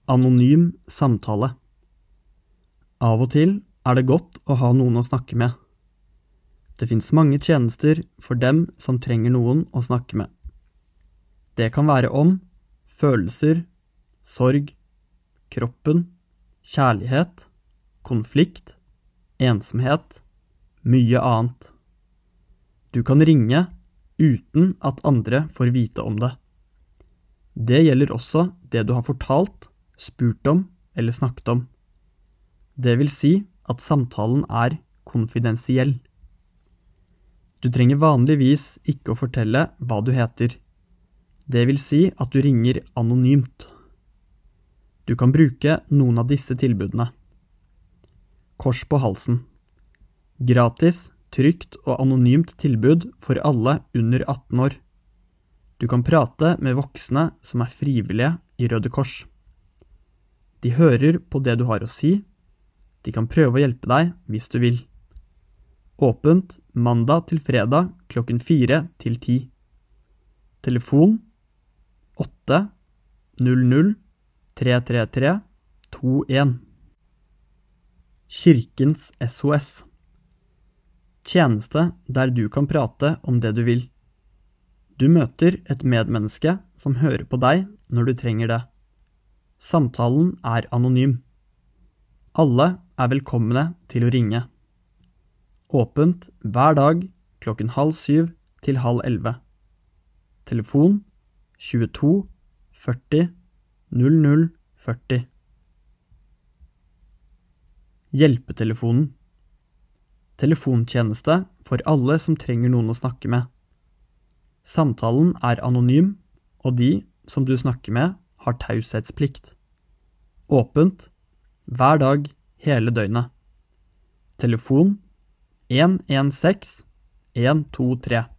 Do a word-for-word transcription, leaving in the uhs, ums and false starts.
Anonym samtale. Av og til er det godt å ha noen å snakke med. Det finnes mange tjenester for dem som trenger noen å snakke med. Det kan være om følelser, sorg, kroppen, kjærlighet, konflikt, ensomhet, mye annet. Du kan ringe uten at andre får vite om det. Det gjelder også det du har fortalt, spurt om eller snakket om. Det vil si at samtalen er konfidensiell. Du trenger vanligvis ikke å fortelle hva du heter. Det vil si at du ringer anonymt. Du kan bruke noen av disse tilbudene. Kors på halsen. Gratis, trygt og anonymt tilbud for alle under atten år. Du kan prate med voksne som er frivillige i Røde Kors. De hører på det du har å si. De kan prøve å hjelpe deg hvis du vil. Åpent mandag til fredag klokken fire til ti. Telefon åtte null null tre tre tre to en. Kirkens S O S. Tjeneste der du kan prate om det du vil. Du møter et medmenneske som hører på deg når du trenger det. Samtalen er anonym. Alle er velkomne til å ringe. Åpent hver dag klokken halv syv til halv elleve. Telefon tjueto førti null null førti. Hjelpetelefonen. Telefontjeneste for alle som trenger noen å snakke med. Samtalen er anonym, og de som du snakker med har taushetsplikt. Åpent hver dag hele døgnet. Telefon en en seks en to tre.